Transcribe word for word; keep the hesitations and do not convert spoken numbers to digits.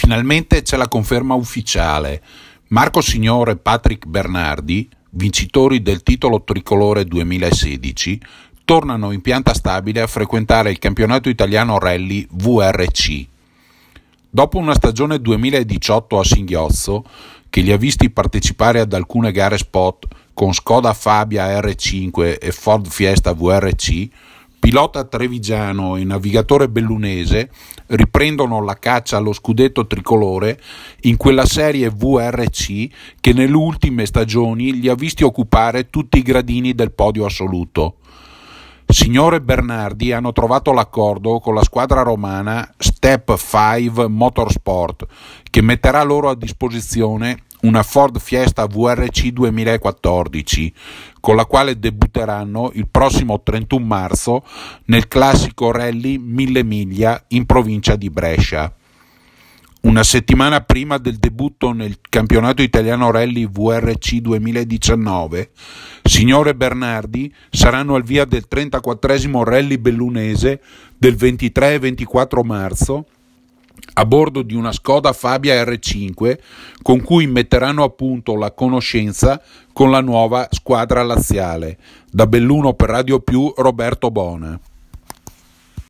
Finalmente c'è la conferma ufficiale. Marco Signore e Patrick Bernardi, vincitori del titolo tricolore duemilasedici, tornano in pianta stabile a frequentare il campionato italiano rally V R C. Dopo una stagione duemiladiciotto a singhiozzo, che li ha visti partecipare ad alcune gare spot con Skoda Fabia R cinque e Ford Fiesta V R C, pilota trevigiano e navigatore bellunese riprendono la caccia allo scudetto tricolore in quella serie V R C che nelle ultime stagioni li ha visti occupare tutti i gradini del podio assoluto. Signore e Bernardi hanno trovato l'accordo con la squadra romana Step cinque Motorsport, che metterà loro a disposizione una Ford Fiesta V R C duemilaquattordici, con la quale debutteranno il prossimo trentuno marzo nel classico rally mille miglia in provincia di Brescia. Una settimana prima del debutto nel campionato italiano rally V R C duemiladiciannove, Signore e Bernardi saranno al via del trentaquattresimo rally bellunese del ventitré e ventiquattro marzo a bordo di una Skoda Fabia R cinque, con cui metteranno a punto la conoscenza con la nuova squadra laziale. Da Belluno per Radio Più, Roberto Bona.